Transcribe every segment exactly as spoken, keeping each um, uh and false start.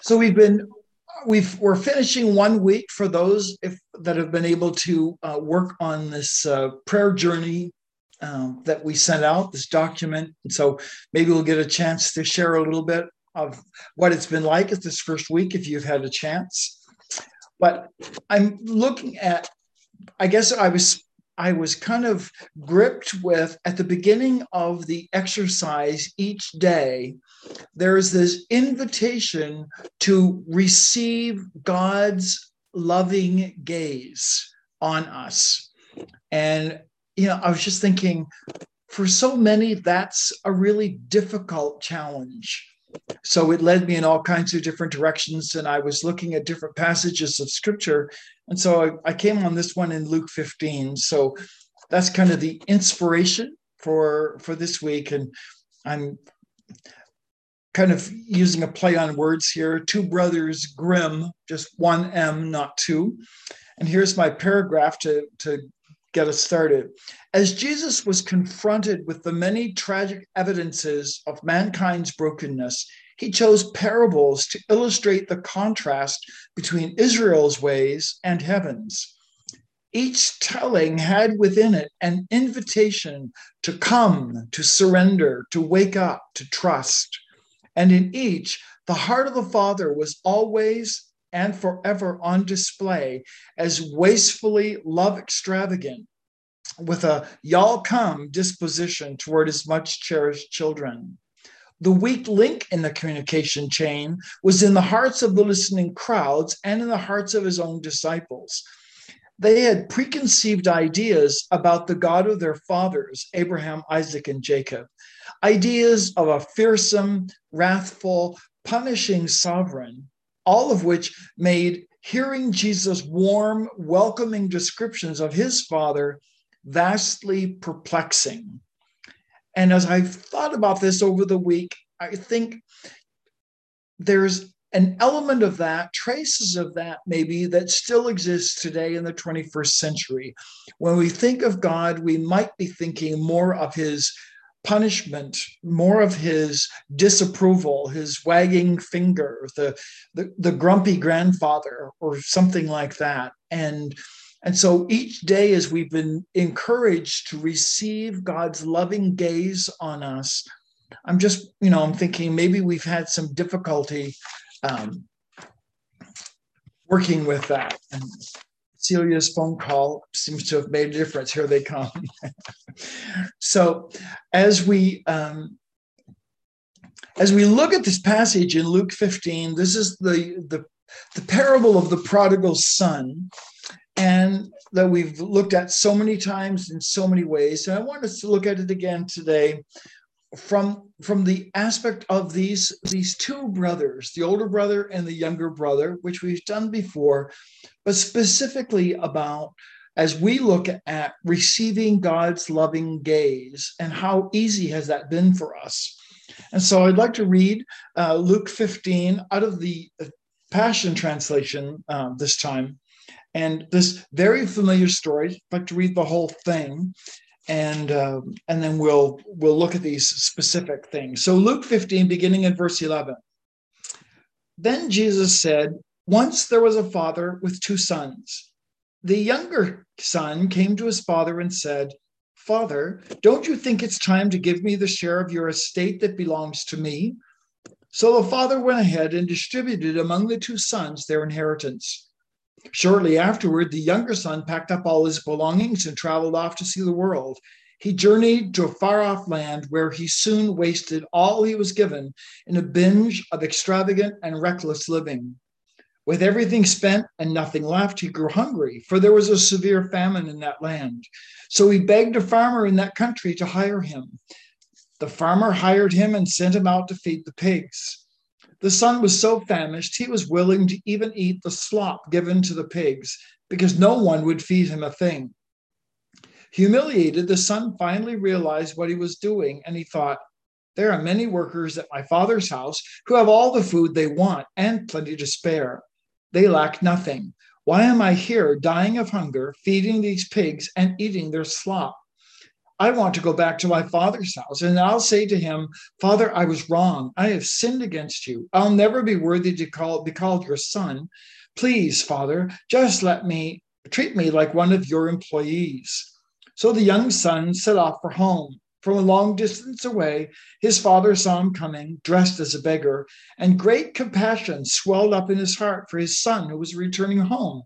So we've been we've we're finishing one week for those if that have been able to uh, work on this uh, prayer journey um, that we sent out, this document. And so maybe we'll get a chance to share a little bit of what it's been like at this first week if you've had a chance. But I'm looking at, I guess I was I was kind of gripped with at the beginning of the exercise each day, there's this invitation to receive God's loving gaze on us. And, you know, I was just thinking, for so many, that's a really difficult challenge. So it led me in all kinds of different directions, and I was looking at different passages of scripture. And so I, I came on this one in Luke fifteen. So that's kind of the inspiration for, for this week. And I'm kind of using a play on words here. Two brothers Grimm, just one M, not two. And here's my paragraph to, to get us started. As Jesus was confronted with the many tragic evidences of mankind's brokenness, he chose parables to illustrate the contrast between Israel's ways and heaven's. Each telling had within it an invitation to come, to surrender, to wake up, to trust. And in each, the heart of the Father was always and forever on display as wastefully love extravagant, with a y'all come disposition toward his much cherished children. The weak link in the communication chain was in the hearts of the listening crowds and in the hearts of his own disciples. They had preconceived ideas about the God of their fathers, Abraham, Isaac, and Jacob, ideas of a fearsome, wrathful, punishing sovereign, all of which made hearing Jesus' warm, welcoming descriptions of his father vastly perplexing. And as I've thought about this over the week, I think there's an element of that, traces of that maybe, that still exists today in the twenty-first century. When we think of God, we might be thinking more of his punishment, more of his disapproval, his wagging finger, the, the, the grumpy grandfather, or something like that. And, and so each day, as we've been encouraged to receive God's loving gaze on us, I'm just, you know, I'm thinking maybe we've had some difficulty um, working with that. And Celia's phone call seems to have made a difference. Here they come. So as we um, as we look at this passage in Luke fifteen, this is the, the, the parable of the prodigal son, and that we've looked at so many times in so many ways. And I want us to look at it again today from, from the aspect of these, these two brothers, the older brother and the younger brother, which we've done before, but specifically about as we look at receiving God's loving gaze and how easy has that been for us. And so I'd like to read uh, Luke fifteen out of the Passion Translation uh, this time. And this very familiar story, I'd like to read the whole thing, and uh, and then we'll we'll look at these specific things. So Luke fifteen, beginning at verse eleven. Then Jesus said, once there was a father with two sons. The younger son came to his father and said, Father, don't you think it's time to give me the share of your estate that belongs to me? So the father went ahead and distributed among the two sons their inheritance. Shortly afterward, the younger son packed up all his belongings and traveled off to see the world. He journeyed to a far-off land where he soon wasted all he was given in a binge of extravagant and reckless living. With everything spent and nothing left, he grew hungry, for there was a severe famine in that land. So he begged a farmer in that country to hire him. The farmer hired him and sent him out to feed the pigs. The son was so famished, he was willing to even eat the slop given to the pigs, because no one would feed him a thing. Humiliated, the son finally realized what he was doing, and he thought, there are many workers at my father's house who have all the food they want and plenty to spare. They lack nothing. Why am I here dying of hunger, feeding these pigs and eating their slop? I want to go back to my father's house. And I'll say to him, Father, I was wrong. I have sinned against you. I'll never be worthy to call, be called your son. Please, Father, just let me treat me like one of your employees. So the young son set off for home. From a long distance away, his father saw him coming, dressed as a beggar, and great compassion swelled up in his heart for his son who was returning home.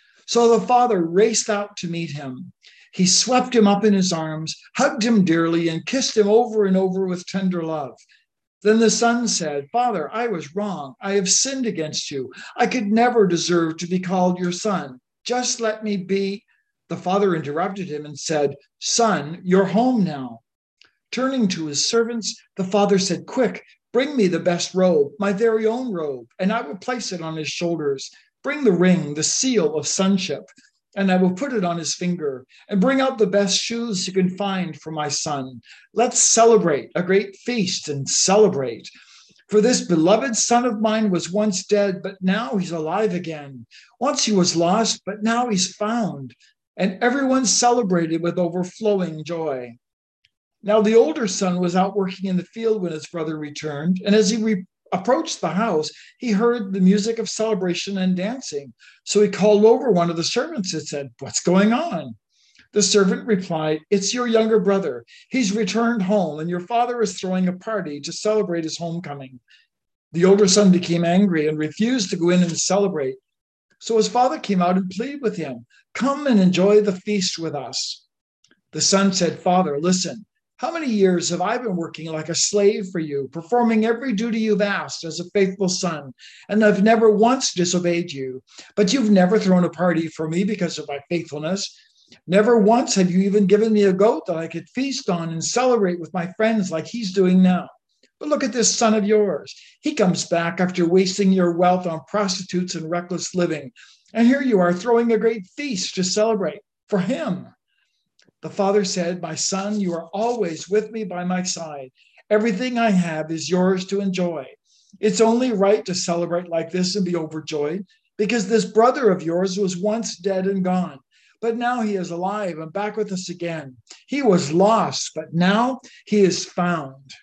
So the father raced out to meet him. He swept him up in his arms, hugged him dearly, and kissed him over and over with tender love. Then the son said, Father, I was wrong. I have sinned against you. I could never deserve to be called your son. Just let me be. The father interrupted him and said, Son, you're home now. Turning to his servants, the father said, Quick, bring me the best robe, my very own robe, and I will place it on his shoulders. Bring the ring, the seal of sonship, and I will put it on his finger. And bring out the best shoes you can find for my son. Let's celebrate a great feast and celebrate. For this beloved son of mine was once dead, but now he's alive again. Once he was lost, but now he's found. And everyone celebrated with overflowing joy. Now the older son was out working in the field when his brother returned, and as he re- approached the house, he heard the music of celebration and dancing. So he called over one of the servants and said, What's going on? The servant replied, It's your younger brother. He's returned home, and your father is throwing a party to celebrate his homecoming. The older son became angry and refused to go in and celebrate. So his father came out and pleaded with him, Come and enjoy the feast with us. The son said, Father, listen. How many years have I been working like a slave for you, performing every duty you've asked as a faithful son, and I've never once disobeyed you, but you've never thrown a party for me because of my faithfulness. Never once have you even given me a goat that I could feast on and celebrate with my friends like he's doing now. But look at this son of yours. He comes back after wasting your wealth on prostitutes and reckless living, and here you are throwing a great feast to celebrate for him. The father said, My son, you are always with me by my side. Everything I have is yours to enjoy. It's only right to celebrate like this and be overjoyed, because this brother of yours was once dead and gone, but now he is alive and back with us again. He was lost, but now he is found.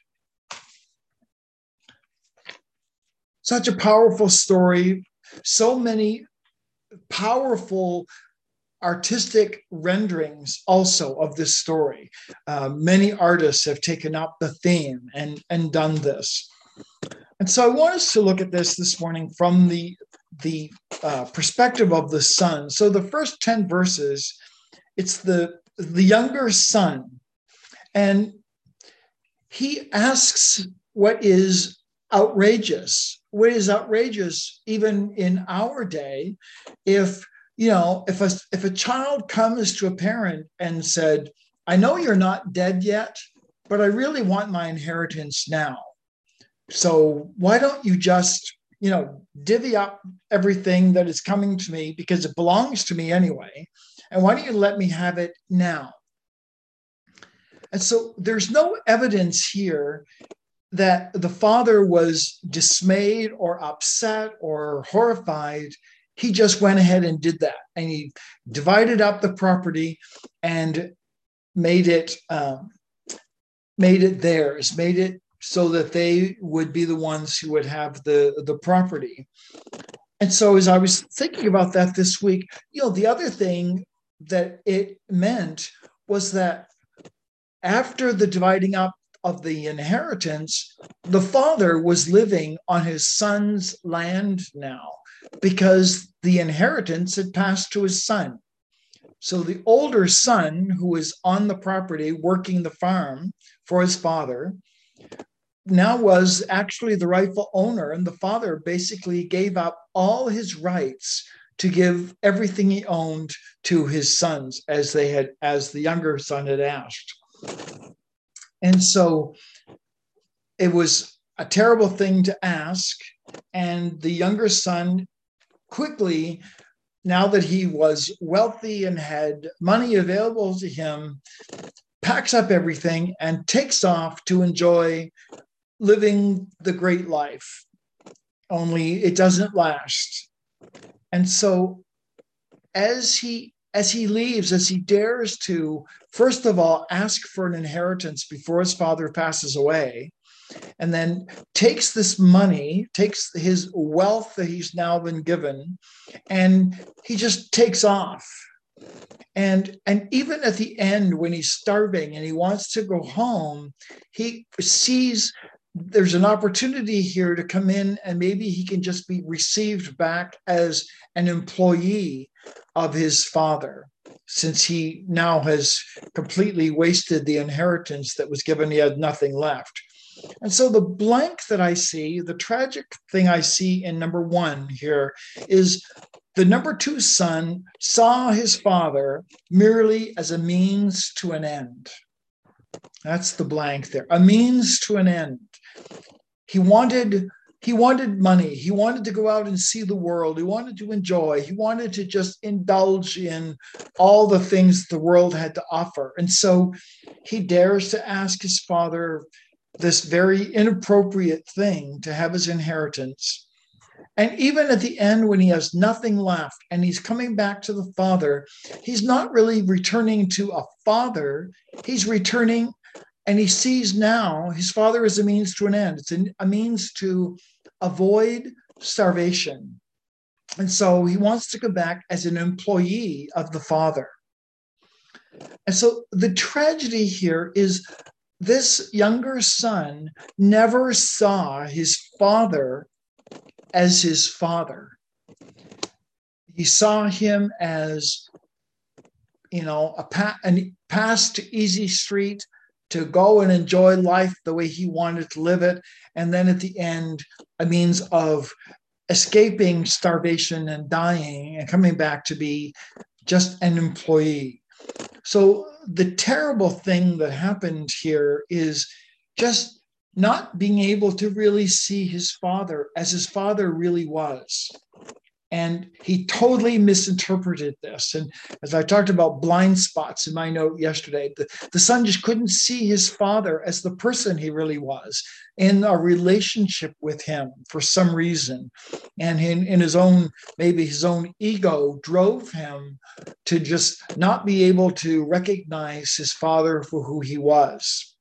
Such a powerful story, so many powerful artistic renderings also of this story. Uh, many artists have taken up the theme and, and done this. And so I want us to look at this this morning from the, the uh, perspective of the son. So the first ten verses, it's the, the younger son. And he asks what is outrageous. What is outrageous even in our day, if You know, if a, if a child comes to a parent and said, I know you're not dead yet, but I really want my inheritance now. So why don't you just, you know, divvy up everything that is coming to me because it belongs to me anyway. And why don't you let me have it now? And so there's no evidence here that the father was dismayed or upset or horrified. He just went ahead and did that. And he divided up the property and made it um, made it theirs, made it so that they would be the ones who would have the, the property. And so as I was thinking about that this week, you know, the other thing that it meant was that after the dividing up of the inheritance, the father was living on his son's land now, because the inheritance had passed to his son. So the older son, who was on the property working the farm for his father, now was actually the rightful owner, and the father basically gave up all his rights to give everything he owned to his sons, as they had, as the younger son had asked. And so it was a terrible thing to ask, and the younger son quickly, now that he was wealthy and had money available to him, packs up everything and takes off to enjoy living the great life. Only it doesn't last. And so as he as he leaves, as he dares to, first of all, ask for an inheritance before his father passes away, and then takes this money, takes his wealth that he's now been given, and he just takes off. And, and even at the end, when he's starving and he wants to go home, he sees there's an opportunity here to come in, and maybe he can just be received back as an employee of his father, since he now has completely wasted the inheritance that was given. He had nothing left. And so the blank that I see, the tragic thing I see in number one here, is the number two son saw his father merely as a means to an end. That's the blank there, a means to an end. He wanted, he wanted money. He wanted to go out and see the world. He wanted to enjoy. He wanted to just indulge in all the things the world had to offer. And so he dares to ask his father this very inappropriate thing, to have his inheritance. And even at the end, when he has nothing left and he's coming back to the father, he's not really returning to a father. He's returning, and he sees now his father as a means to an end. It's a means to avoid starvation. And so he wants to go back as an employee of the father. And so the tragedy here is this younger son never saw his father as his father. He saw him as, you know, a, pa- a pass to easy street to go and enjoy life the way he wanted to live it. And then at the end, a means of escaping starvation and dying and coming back to be just an employee. So the terrible thing that happened here is just not being able to really see his father as his father really was. And he totally misinterpreted this. And as I talked about blind spots in my note yesterday, the, the son just couldn't see his father as the person he really was in a relationship with him for some reason. And in, in his own, maybe his own ego drove him to just not be able to recognize his father for who he was.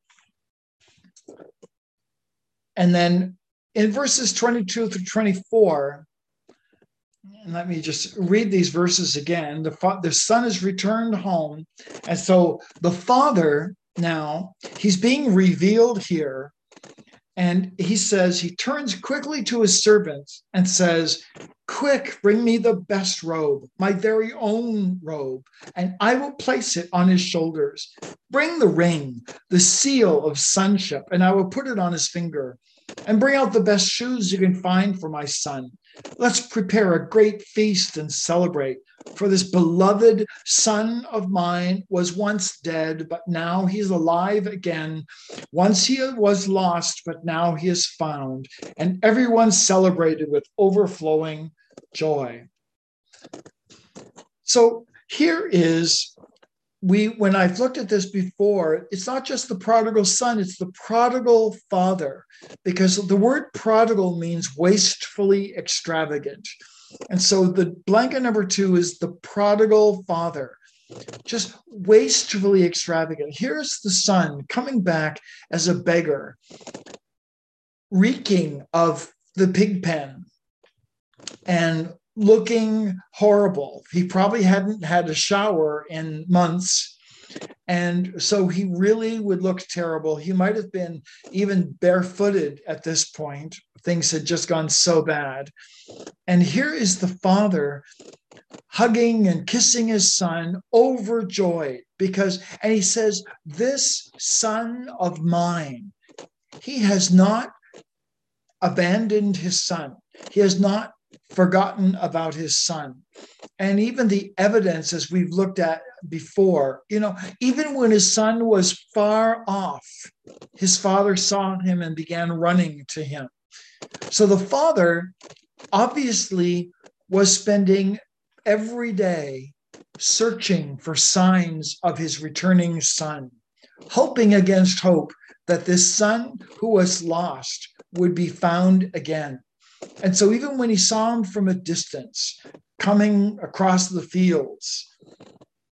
And then in verses twenty-two through twenty-four, and let me just read these verses again. The, fa- the son is returned home. And so the father now, he's being revealed here. And he says, he turns quickly to his servants and says, "Quick, bring me the best robe, my very own robe, and I will place it on his shoulders. Bring the ring, the seal of sonship, and I will put it on his finger. And bring out the best shoes you can find for my son. Let's prepare a great feast and celebrate. For this beloved son of mine was once dead, but now he's alive again. Once he was lost, but now he is found." And everyone celebrated with overflowing joy. So here is, we, when I've looked at this before, it's not just the prodigal son, it's the prodigal father, because the word prodigal means wastefully extravagant. And so the blanket number two is the prodigal father, just wastefully extravagant. Here's the son coming back as a beggar, reeking of the pig pen and looking horrible. He probably hadn't had a shower in months. And so he really would look terrible. He might have been even barefooted at this point. Things had just gone so bad. And here is the father hugging and kissing his son, overjoyed, because, and he says, "This son of mine," he has not abandoned his son. He has not forgotten about his son. And even the evidence, as we've looked at before, you know, even when his son was far off, his father saw him and began running to him. So the father obviously was spending every day searching for signs of his returning son, hoping against hope that this son who was lost would be found again. And so even when he saw him from a distance, coming across the fields,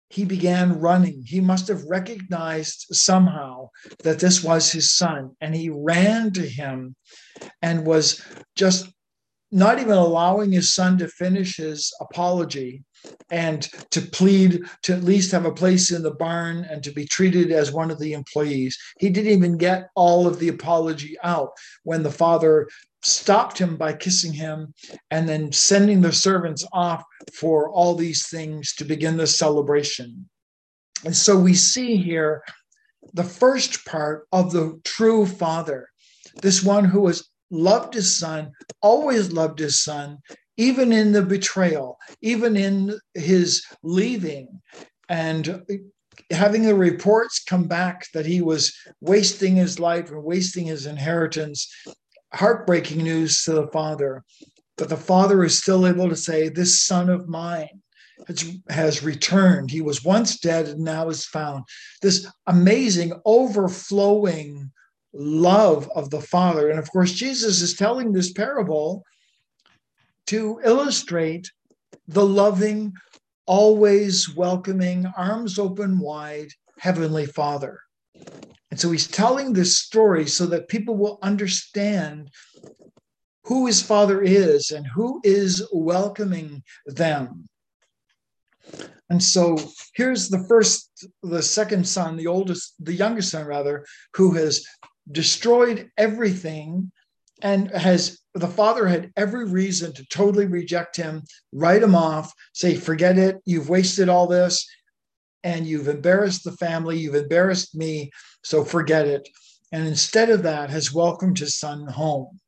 he began running. He must have recognized somehow that this was his son, and he ran to him and was just not even allowing his son to finish his apology and to plead to at least have a place in the barn and to be treated as one of the employees. He didn't even get all of the apology out when the father stopped him by kissing him and then sending the servants off for all these things to begin the celebration. And so we see here the first part of the true father, this one who has loved his son, always loved his son, even in the betrayal, even in his leaving, and having the reports come back that he was wasting his life and wasting his inheritance. Heartbreaking news to the father. But the father is still able to say, this son of mine has, has returned. He was once dead and now is found. This amazing, overflowing love of the Father. And of course, Jesus is telling this parable to illustrate the loving, always welcoming, arms open wide Heavenly Father. And so he's telling this story so that people will understand who his Father is and who is welcoming them. And so here's the first, the second son, the oldest, the youngest son rather, who has destroyed everything and has, the father had every reason to totally reject him, write him off, say, forget it, you've wasted all this, and you've embarrassed the family, you've embarrassed me, so forget it. And instead of that, has welcomed his son home.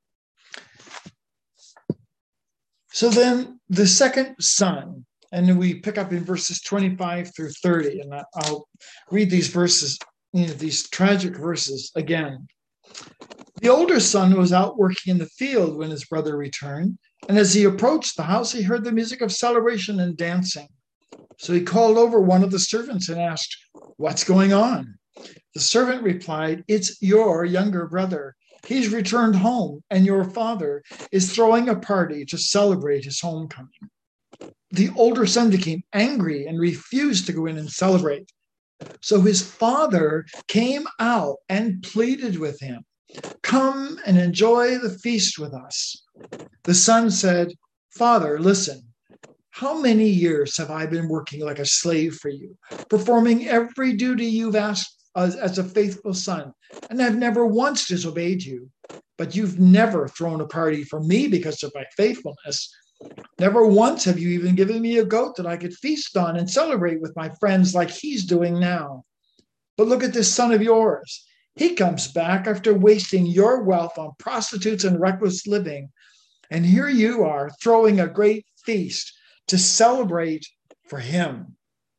So then the second son, and then we pick up in verses twenty-five through thirty, and I'll read these verses, you know, these tragic verses again. The older son was out working in the field when his brother returned, and as he approached the house, he heard the music of celebration and dancing. So he called over one of the servants and asked, "What's going on?" The servant replied, "It's your younger brother. He's returned home, and your father is throwing a party to celebrate his homecoming." The older son became angry and refused to go in and celebrate. So his father came out and pleaded with him, "Come and enjoy the feast with us." The son said, "Father, listen, how many years have I been working like a slave for you, performing every duty you've asked as, as a faithful son, and I've never once disobeyed you, but you've never thrown a party for me because of my faithfulness. Never once have you even given me a goat that I could feast on and celebrate with my friends like he's doing now. But look at this son of yours. He comes back after wasting your wealth on prostitutes and reckless living, and here you are throwing a great feast to celebrate for him."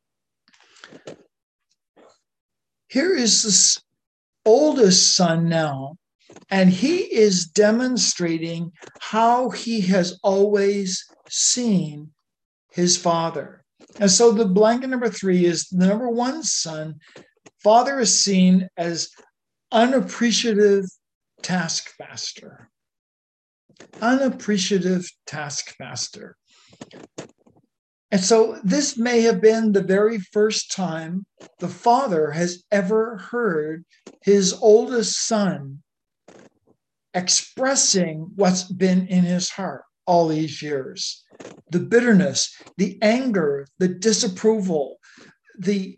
Here is this oldest son now, and he is demonstrating how he has always seen his father. And so the blanket number three is the number one son. Father is seen as unappreciative taskmaster. Unappreciative taskmaster. And so this may have been the very first time the father has ever heard his oldest son expressing what's been in his heart all these years. The bitterness, the anger, the disapproval, the,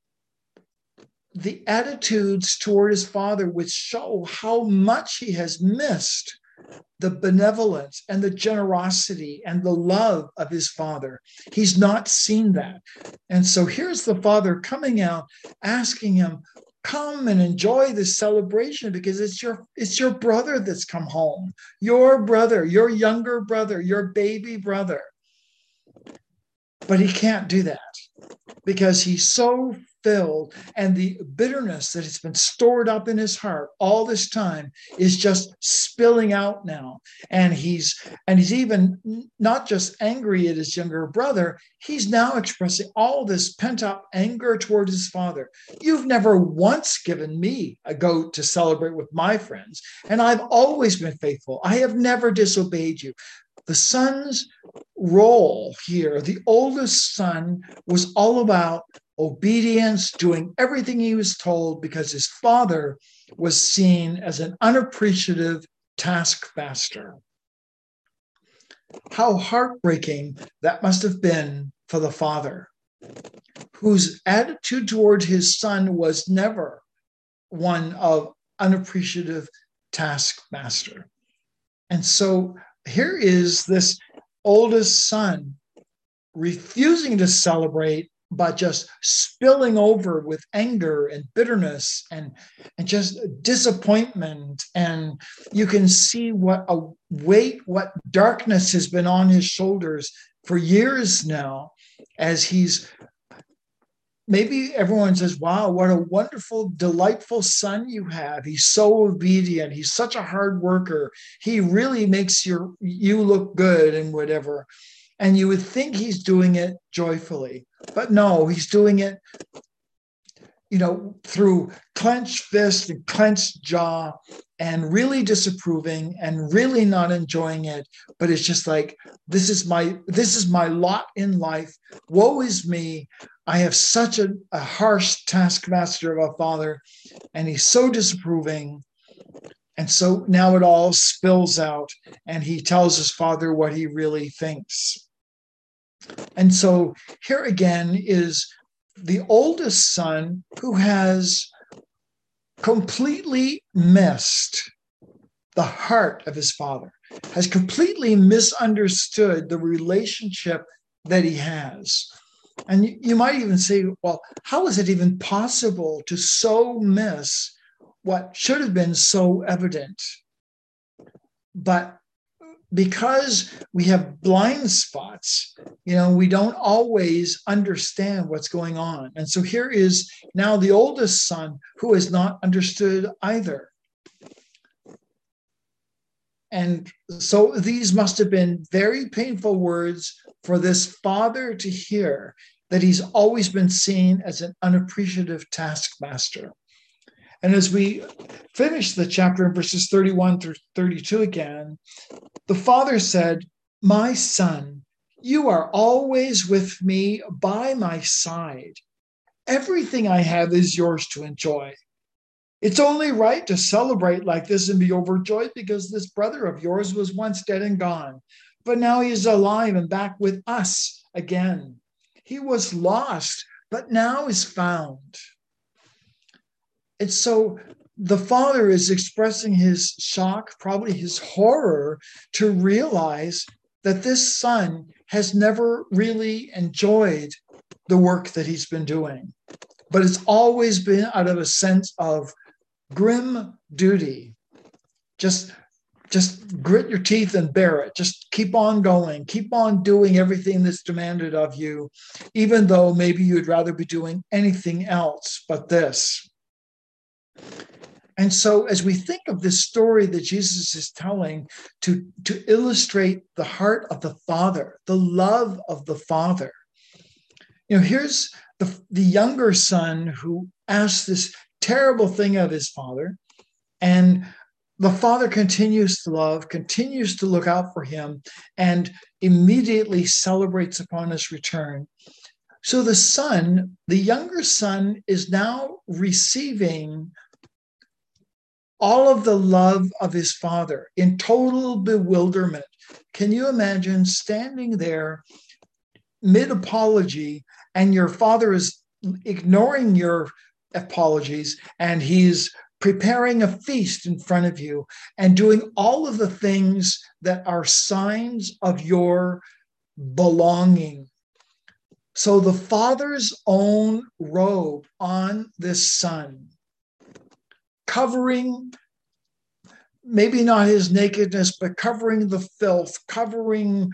the attitudes toward his father, which show how much he has missed the benevolence and the generosity and the love of his father. He's not seen that. And so here's the father coming out, asking him, "Come and enjoy this celebration because it's your, it's your brother that's come home. Your brother, your younger brother, your baby brother." But he can't do that because he's so filled, and the bitterness that has been stored up in his heart all this time is just spilling out now. And he's and he's even not just angry at his younger brother, he's now expressing all this pent-up anger toward his father. "You've never once given me a goat to celebrate with my friends, and I've always been faithful. I have never disobeyed you." The son's role here, the oldest son, was all about obedience, doing everything he was told because his father was seen as an unappreciative taskmaster. How heartbreaking that must have been for the father, whose attitude toward his son was never one of unappreciative taskmaster. And so here is this oldest son refusing to celebrate, but just spilling over with anger and bitterness and, and just disappointment. And you can see what a weight, what darkness has been on his shoulders for years now, as he's maybe everyone says, wow, what a wonderful, delightful son you have. He's so obedient. He's such a hard worker. He really makes your you look good and whatever. And you would think he's doing it joyfully. But no, he's doing it, you know, through clenched fist and clenched jaw and really disapproving and really not enjoying it. But it's just like, this is my, this is my lot in life. Woe is me. I have such a, a harsh taskmaster of a father, and he's so disapproving. And so now it all spills out, and he tells his father what he really thinks. And so here again is the oldest son who has completely missed the heart of his father, has completely misunderstood the relationship that he has. And you might even say, well, how is it even possible to so miss what should have been so evident? But because we have blind spots, you know, we don't always understand what's going on. And so here is now the oldest son who has not understood either. And so these must have been very painful words for this father to hear, that he's always been seen as an unappreciative taskmaster. And as we finish the chapter in verses thirty-one through thirty-two again, the father said, "My son, you are always with me by my side. Everything I have is yours to enjoy. It's only right to celebrate like this and be overjoyed because this brother of yours was once dead and gone, but now he is alive and back with us again. He was lost, but now is found." And so the father is expressing his shock, probably his horror, to realize that this son has never really enjoyed the work that he's been doing, but it's always been out of a sense of grim duty. Just, just grit your teeth and bear it. Just keep on going. Keep on doing everything that's demanded of you, even though maybe you'd rather be doing anything else but this. And so as we think of this story that Jesus is telling to, to illustrate the heart of the Father, the love of the Father, you know, here's the, the younger son who asks this terrible thing of his father, and the father continues to love, continues to look out for him, and immediately celebrates upon his return. So the son, the younger son, is now receiving all of the love of his father in total bewilderment. Can you imagine standing there mid-apology and your father is ignoring your apologies and he's preparing a feast in front of you and doing all of the things that are signs of your belonging? So the father's own robe on this son, covering maybe not his nakedness, but covering the filth, covering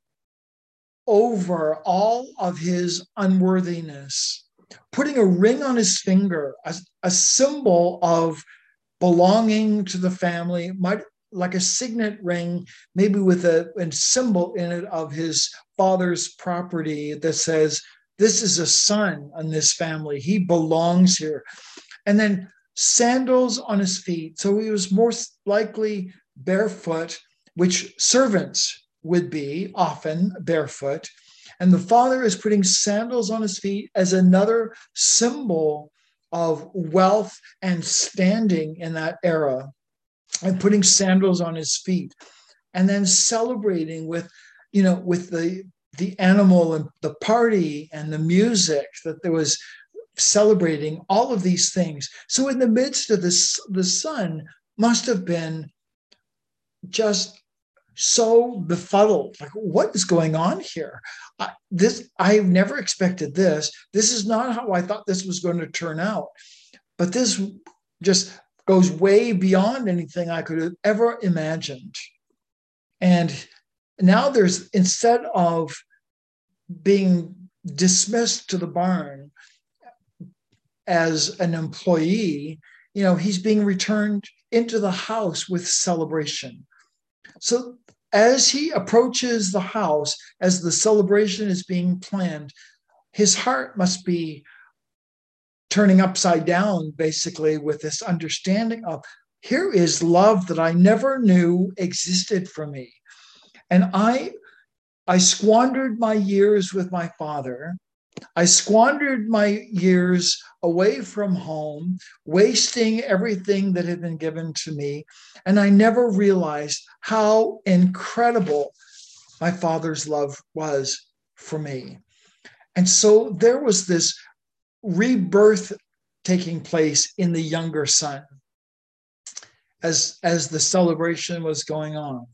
over all of his unworthiness, putting a ring on his finger, a, a symbol of belonging to the family, might like a signet ring, maybe with a, a symbol in it of his father's property that says, this is a son in this family. He belongs here. And then sandals on his feet. So he was most likely barefoot, which servants would be often barefoot. And the father is putting sandals on his feet as another symbol of wealth and standing in that era, and putting sandals on his feet, and then celebrating with, you know, with the the animal and the party and the music that there was, celebrating all of these things. So in the midst of this, the son must have been just so befuddled. Like, what is going on here? I, this I've never expected this. This is not how I thought this was going to turn out. But this just goes way beyond anything I could have ever imagined. And now there's, instead of being dismissed to the barn as an employee, you know, he's being returned into the house with celebration. So as he approaches the house, as the celebration is being planned, his heart must be turning upside down, basically, with this understanding of, here is love that I never knew existed for me. And I, I squandered my years with my father. I squandered my years away from home, wasting everything that had been given to me. And I never realized how incredible my father's love was for me. And so there was this rebirth taking place in the younger son as, as the celebration was going on.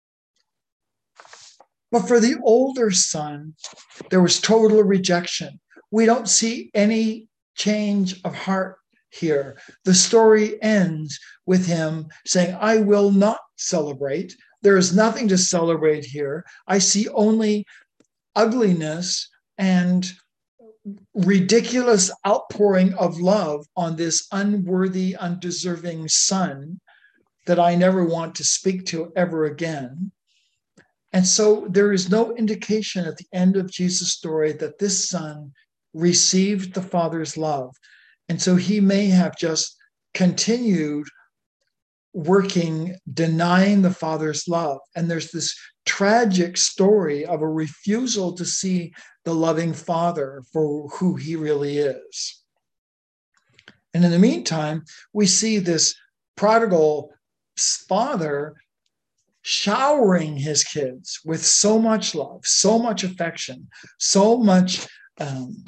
But for the older son, there was total rejection. We don't see any change of heart here. The story ends with him saying, I will not celebrate. There is nothing to celebrate here. I see only ugliness and ridiculous outpouring of love on this unworthy, undeserving son that I never want to speak to ever again. And so there is no indication at the end of Jesus' story that this son received the father's love. And so he may have just continued working, denying the father's love. And there's this tragic story of a refusal to see the loving father for who he really is. And in the meantime, we see this prodigal father showering his kids with so much love, so much affection, so much um,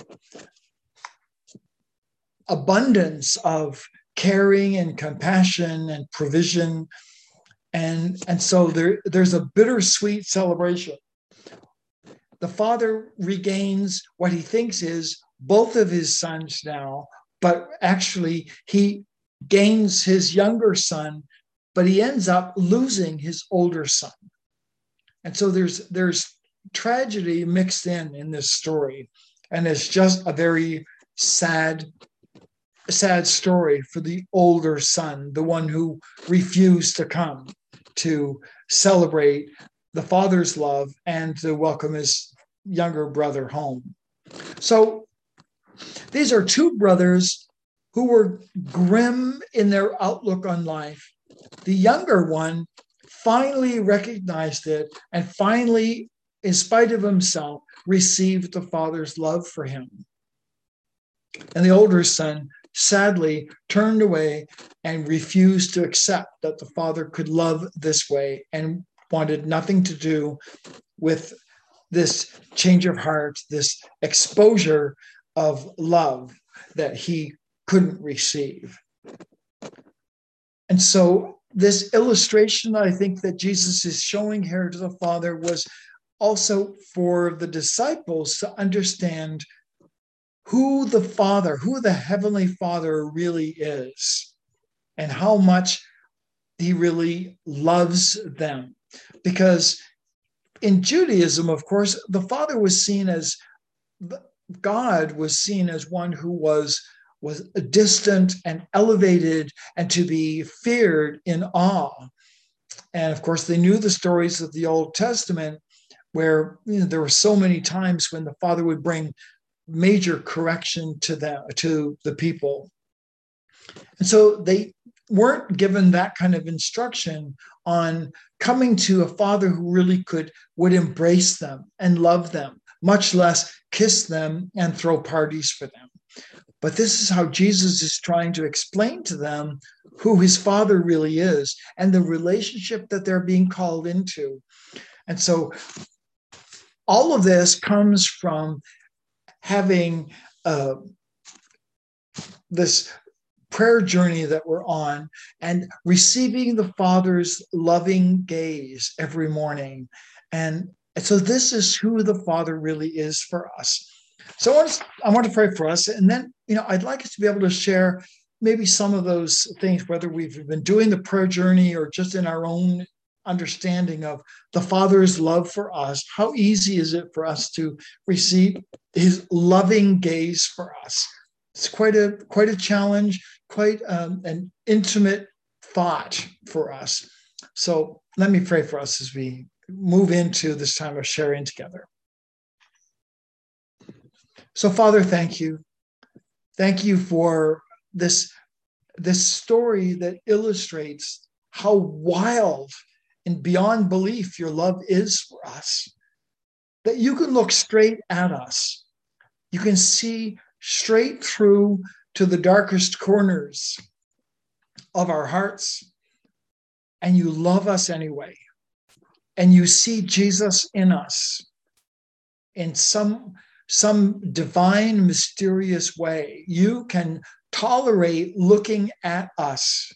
abundance of caring and compassion and provision. And, and so there, there's a bittersweet celebration. The father regains what he thinks is both of his sons now, but actually he gains his younger son, but he ends up losing his older son. And so there's, there's tragedy mixed in in this story. And it's just a very sad, sad story for the older son, the one who refused to come to celebrate the father's love and to welcome his younger brother home. So these are two brothers who were grim in their outlook on life. The younger one finally recognized it and finally, in spite of himself, received the father's love for him. And the older son sadly turned away and refused to accept that the father could love this way and wanted nothing to do with this change of heart, this exposure of love that he couldn't receive. And so this illustration, I think, that Jesus is showing here to the Father was also for the disciples to understand who the Father, who the Heavenly Father really is, and how much he really loves them. Because in Judaism, of course, the Father was seen as, God was seen as one who was, was distant and elevated and to be feared in awe. And of course, they knew the stories of the Old Testament where, you know, there were so many times when the Father would bring major correction to them, to the people. And so they weren't given that kind of instruction on coming to a Father who really could, would embrace them and love them, much less kiss them and throw parties for them. But this is how Jesus is trying to explain to them who his Father really is and the relationship that they're being called into. And so all of this comes from having uh, this prayer journey that we're on and receiving the Father's loving gaze every morning. And so this is who the Father really is for us. So I want to, I want to pray for us. And then, you know, I'd like us to be able to share maybe some of those things, whether we've been doing the prayer journey or just in our own understanding of the Father's love for us. How easy is it for us to receive his loving gaze for us? It's quite a quite a challenge, quite um, an intimate thought for us. So let me pray for us as we move into this time of sharing together. So, Father, thank you. Thank you for this, this story that illustrates how wild and beyond belief your love is for us. That you can look straight at us. You can see straight through to the darkest corners of our hearts, and you love us anyway. And you see Jesus in us in some, some divine, mysterious way. You can tolerate looking at us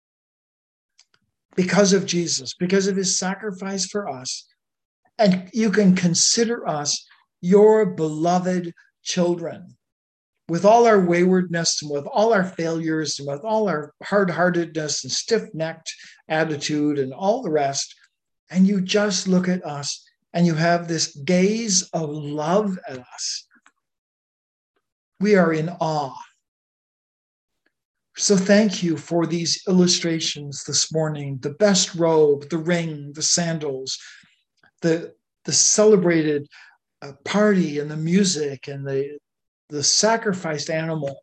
because of Jesus, because of his sacrifice for us. And you can consider us your beloved children. With all our waywardness and with all our failures and with all our hard-heartedness and stiff-necked attitude and all the rest, and you just look at us and you have this gaze of love at us. We are in awe. So thank you for these illustrations this morning, the best robe, the ring, the sandals, the, the celebrated uh, party and the music and the the sacrificed animal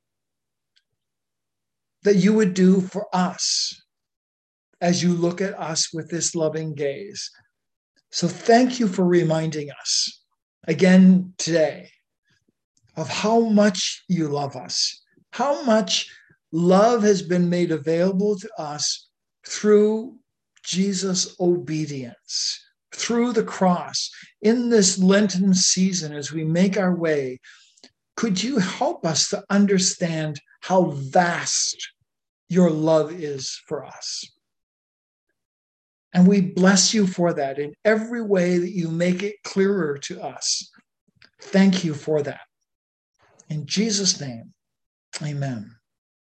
that you would do for us as you look at us with this loving gaze. So thank you for reminding us again today of how much you love us, how much love has been made available to us through Jesus' obedience, through the cross. In this Lenten season, as we make our way, could you help us to understand how vast your love is for us? And we bless you for that in every way that you make it clearer to us. Thank you for that. In Jesus' name, amen.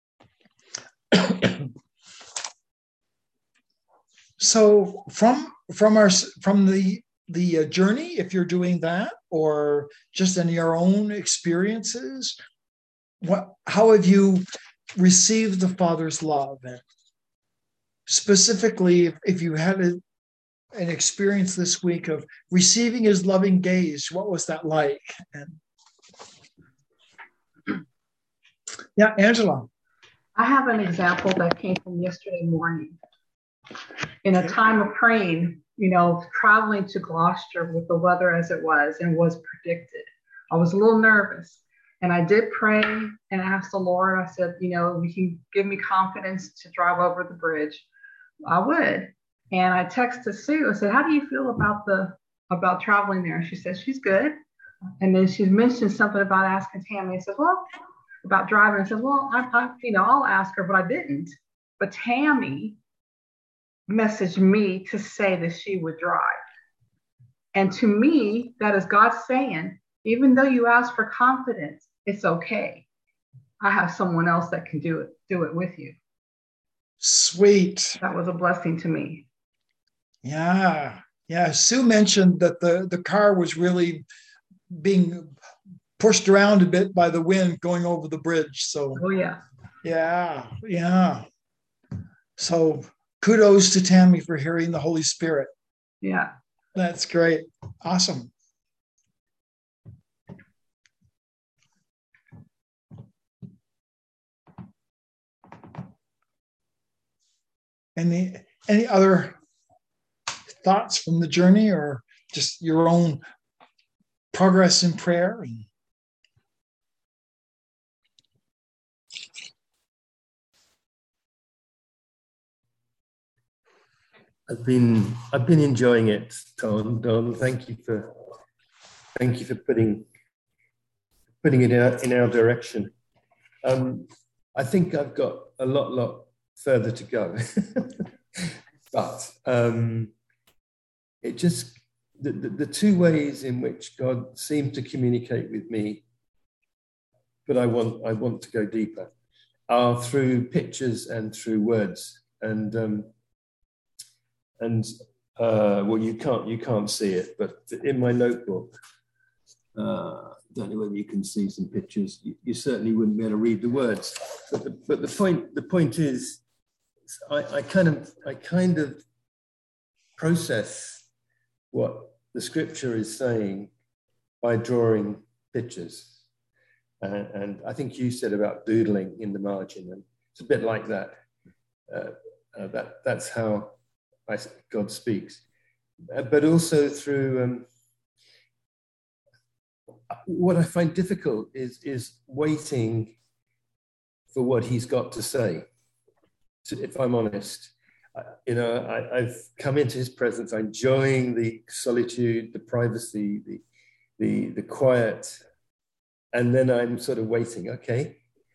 So from, from, our, from the the journey, if you're doing that, or just in your own experiences, what, how have you received the Father's love? And specifically, if, if you had a, an experience this week of receiving his loving gaze, what was that like? And yeah, Angela. I have an example that came from yesterday morning. In a time of praying, you know, traveling to Gloucester with the weather as it was and was predicted, I was a little nervous. And I did pray and asked the Lord, I said, you know, if you give me confidence to drive over the bridge, I would. And I texted Sue, I said, how do you feel about the about traveling there? And she said, she's good. And then she mentioned something about asking Tammy. I said, well, about driving. I said, well, I, I you know, I'll ask her, but I didn't. But Tammy messaged me to say that she would drive. And to me, that is God saying, even though you ask for confidence, it's okay. I have someone else that can do it, do it with you. Sweet. That was a blessing to me. Yeah. Yeah. Sue mentioned that the, the car was really being pushed around a bit by the wind going over the bridge. So, oh, yeah. Yeah. Yeah. So, kudos to Tammy for hearing the Holy Spirit. Yeah. That's great. Awesome. Any any other thoughts from the journey or just your own progress in prayer. And I've been I've been enjoying it, Don. Don, thank you for thank you for putting putting it in our, in our direction. Um, I think I've got a lot lot further to go, but um, it just the, the the two ways in which God seemed to communicate with me, but I want I want to go deeper, are through pictures and through words. And um, And uh, well, you can't you can't see it, but in my notebook, uh, don't know whether you can see some pictures. You, you certainly wouldn't be able to read the words. But the, but the point the point is, I, I kind of I kind of process what the scripture is saying by drawing pictures, and, and I think you said about doodling in the margin, and it's a bit like that. Uh, uh, that that's how God speaks, but also through um, what I find difficult is is waiting for what he's got to say. So if I'm honest, you know, I, I've come into his presence, I'm enjoying the solitude, the privacy, the the the quiet, and then I'm sort of waiting. Okay,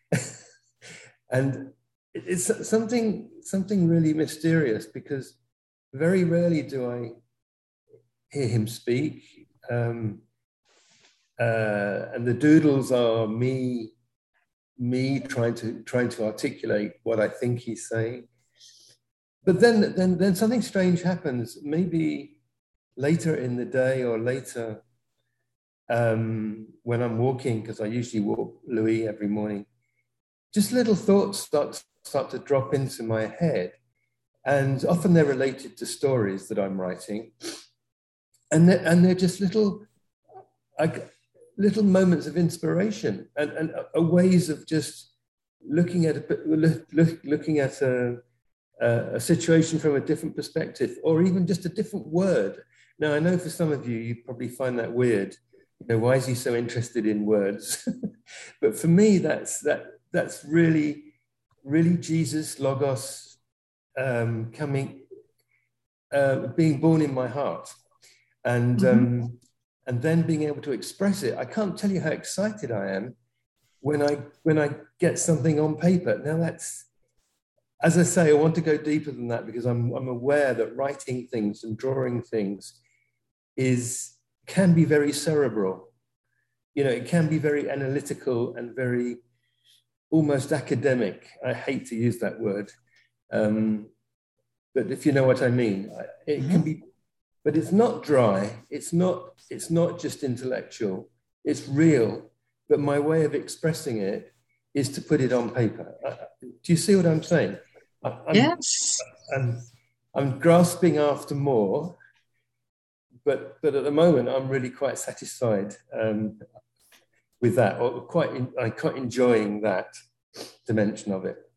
and it's something something really mysterious, because very rarely do I hear him speak, um, uh, and the doodles are me, me trying to trying to articulate what I think he's saying. But then, then, then something strange happens. Maybe later in the day or later um, when I'm walking, because I usually walk Louis every morning, just little thoughts start start to drop into my head. And often they're related to stories that I'm writing. And they're, and they're just little, like, little moments of inspiration and, and uh, ways of just looking at a, look, looking at a, a situation from a different perspective, or even just a different word. Now, I know for some of you, you probably find that weird. You know, why is he so interested in words? But for me, that's, that, that's really, really Jesus, Logos, Um, coming, uh, being born in my heart, and um, mm-hmm. and then being able to express it. I can't tell you how excited I am when I when I get something on paper. Now that's, as I say, I want to go deeper than that, because I'm I'm aware that writing things and drawing things is can be very cerebral. You know, it can be very analytical and very almost academic. I hate to use that word. Um, but if you know what I mean, it can be, but it's not dry. It's not, it's not just intellectual. It's real. But my way of expressing it is to put it on paper. Do you see what I'm saying? I'm, yes. I'm, I'm grasping after more, but but at the moment I'm really quite satisfied um, with that, or quite I'm quite enjoying that dimension of it.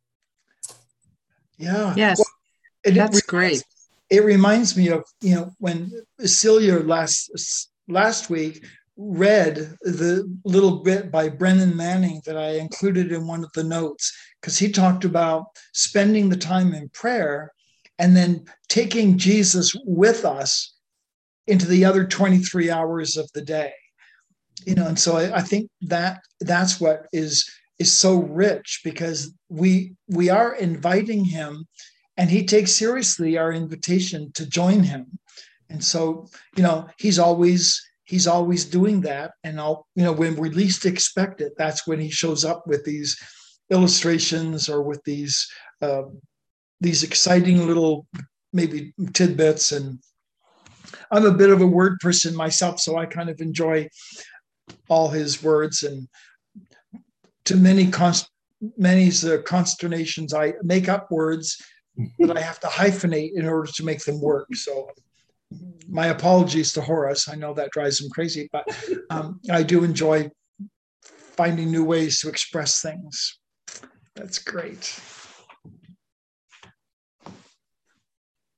Yeah. Yes. Well, it, that's it great. It reminds me of, you know, when Celia last last week read the little bit by Brennan Manning that I included in one of the notes, because he talked about spending the time in prayer and then taking Jesus with us into the other twenty-three hours of the day. You know, and so I, I think that that's what is is so rich, because we we are inviting him, and he takes seriously our invitation to join him. And so, you know, he's always he's always doing that. And I'll, you know, when we least expect it, that's when he shows up with these illustrations or with these uh, these exciting little maybe tidbits. And I'm a bit of a word person myself, so I kind of enjoy all his words. And to many const- many uh, consternations, I make up words that I have to hyphenate in order to make them work. So my apologies to Horace. I know that drives him crazy, but um, I do enjoy finding new ways to express things. That's great.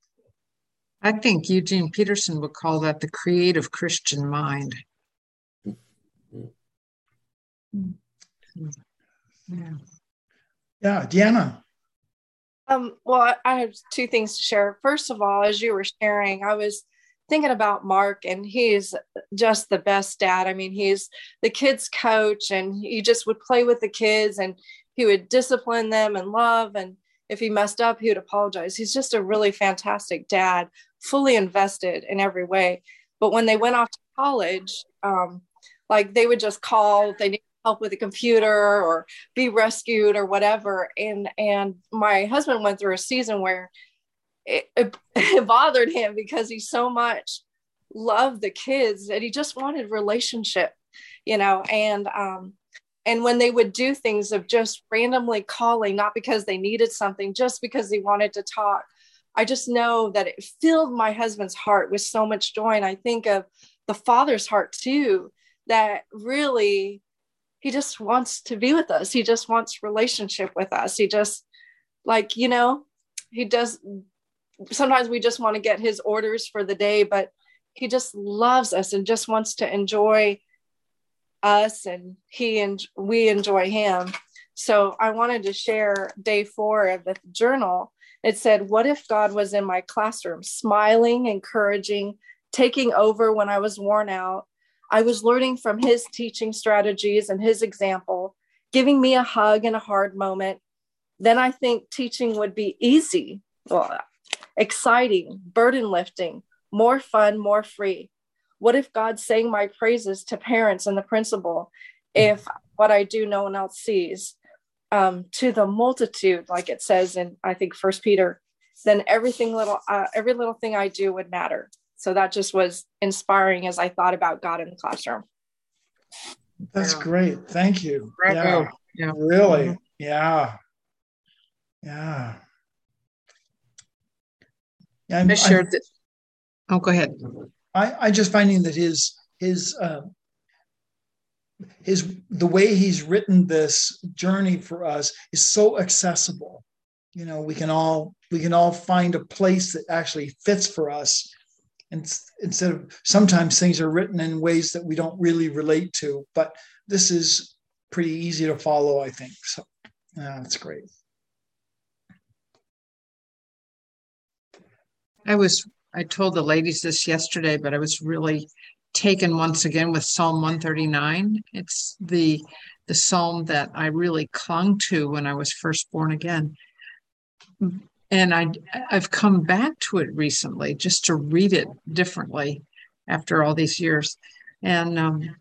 I think Eugene Peterson would call that the creative Christian mind. Yeah, yeah, Deanna. Um, well, I have two things to share. First of all, as you were sharing, I was thinking about Mark, and he's just the best dad. I mean, he's the kids' coach, and he just would play with the kids, and he would discipline them and love. And if he messed up, he would apologize. He's just a really fantastic dad, fully invested in every way. But when they went off to college, um, like they would just call, they need help with a computer or be rescued or whatever. And, and my husband went through a season where it, it, it bothered him because he so much loved the kids and he just wanted relationship, you know, and, um, and when they would do things of just randomly calling, not because they needed something, just because they wanted to talk, I just know that it filled my husband's heart with so much joy. And I think of the Father's heart too, that really, he just wants to be with us. He just wants relationship with us. He just like, you know, he does. Sometimes we just want to get his orders for the day, but he just loves us and just wants to enjoy us, and he and we enjoy him. So I wanted to share day four of the journal. It said, what if God was in my classroom, smiling, encouraging, taking over when I was worn out? I was learning from his teaching strategies and his example, giving me a hug in a hard moment. Then I think teaching would be easy, well, exciting, burden lifting, more fun, more free. What if God sang my praises to parents and the principal? If what I do, no one else sees, um, to the multitude, like it says in, I think, First Peter, then everything little, uh, every little thing I do would matter. So that just was inspiring as I thought about God in the classroom. That's yeah. Great. Thank you. Bravo. Yeah. yeah. Really. Mm-hmm. Yeah. Yeah. I'm, I shared I'm, this. Oh, go ahead. I, I just finding that his his uh, his the way he's written this journey for us is so accessible. You know, we can all we can all find a place that actually fits for us. And instead of sometimes things are written in ways that we don't really relate to, but this is pretty easy to follow, I think. So yeah, that's great. I was, I told the ladies this yesterday, but I was really taken once again with Psalm one thirty-nine. It's the, the Psalm that I really clung to when I was first born again. And I, I've come back to it recently just to read it differently after all these years. And, um,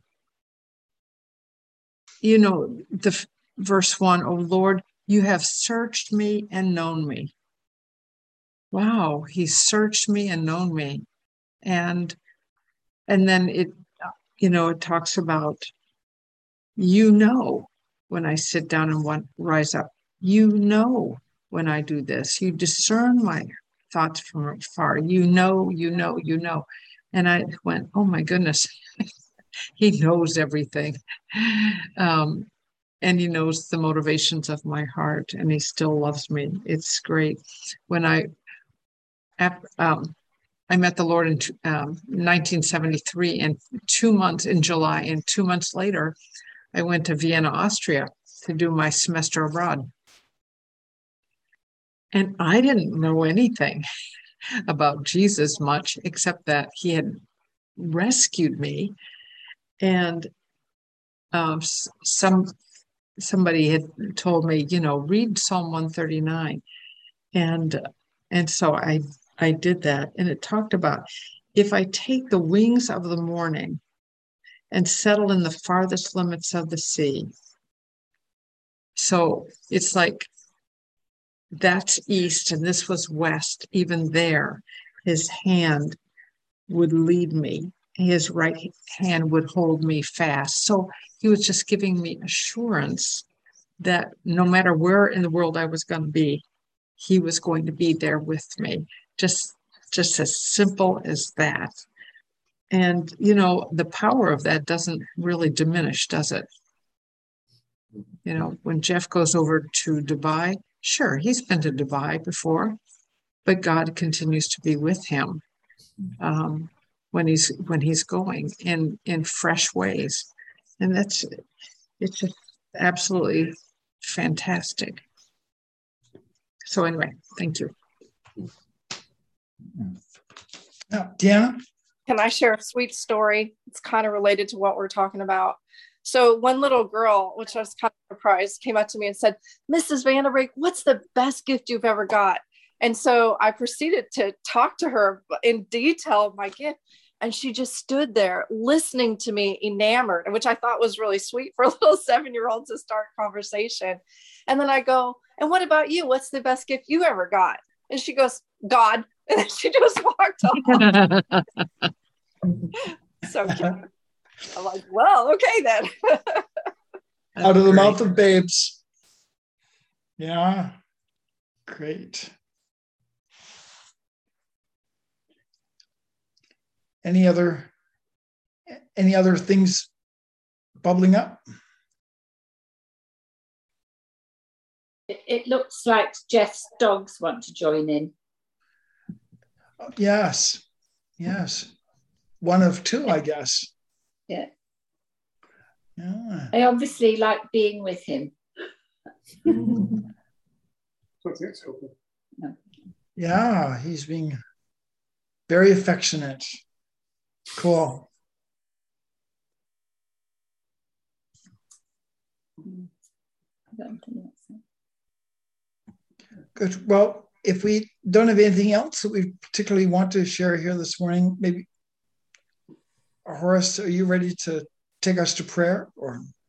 you know, the verse one, oh Lord, you have searched me and known me. Wow, he searched me and known me. And, and then it, you know, it talks about, you know, when I sit down and want, rise up, you know, when I do this, you discern my thoughts from afar. You know, you know, you know. And I went, oh my goodness, he knows everything. Um, and he knows the motivations of my heart, and he still loves me. It's great. When I, um, I met the Lord in um, nineteen seventy-three, and two months in July, and two months later, I went to Vienna, Austria to do my semester abroad. And I didn't know anything about Jesus much, except that he had rescued me. And um, some somebody had told me, you know, read Psalm one thirty-nine. And and so I I did that. And it talked about, if I take the wings of the morning and settle in the farthest limits of the sea. So it's like, that's east and this was west. Even there, his hand would lead me. His right hand would hold me fast. So he was just giving me assurance that no matter where in the world I was going to be, he was going to be there with me. Just, just as simple as that. And, you know, the power of that doesn't really diminish, does it? You know, when Jeff goes over to Dubai, sure, he's been to Dubai before, but God continues to be with him um, when he's when he's going in in fresh ways, and that's It's just absolutely fantastic. So anyway, thank you. Now, Deanna? Can I share a sweet story? It's kind of related to what we're talking about. So one little girl, which I was kind of surprised, came up to me and said, Missus Vanderbeek, what's the best gift you've ever got? And so I proceeded to talk to her in detail of my gift. And she just stood there listening to me, enamored, which I thought was really sweet for a little seven-year-old to start conversation. And then I go, and what about you? What's the best gift you ever got? And she goes, God. And then she just walked off. So cute. I'm like, well, okay then. Out of the mouth of babes. Yeah. Great. Any other any other things bubbling up? It, it looks like Jeff's dogs want to join in. Yes. Yes. One of two, I guess. Yeah. Yeah. I obviously like being with him. Yeah, he's being very affectionate. Cool. Good. Well, if we don't have anything else that we particularly want to share here this morning, maybe Horace, are you ready to take us to prayer? Or